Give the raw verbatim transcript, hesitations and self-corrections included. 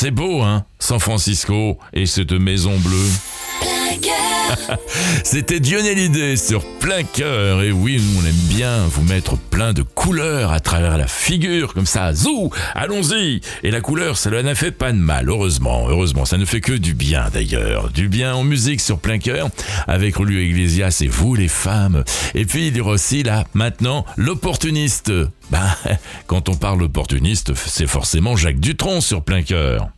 C'est beau, hein, San Francisco et cette maison bleue. C'était Johnny Hallyday sur Plein Cœur. Et oui, nous on aime bien vous mettre plein de couleurs à travers la figure, comme ça, zou, allons-y. Et la couleur, ça ne fait pas de mal, heureusement, heureusement, ça ne fait que du bien d'ailleurs. Du bien en musique sur Plein Cœur, avec Julio Iglesias et vous les femmes. Et puis il y aura aussi là, maintenant, l'opportuniste. Ben, quand on parle opportuniste, c'est forcément Jacques Dutronc sur Plein Cœur.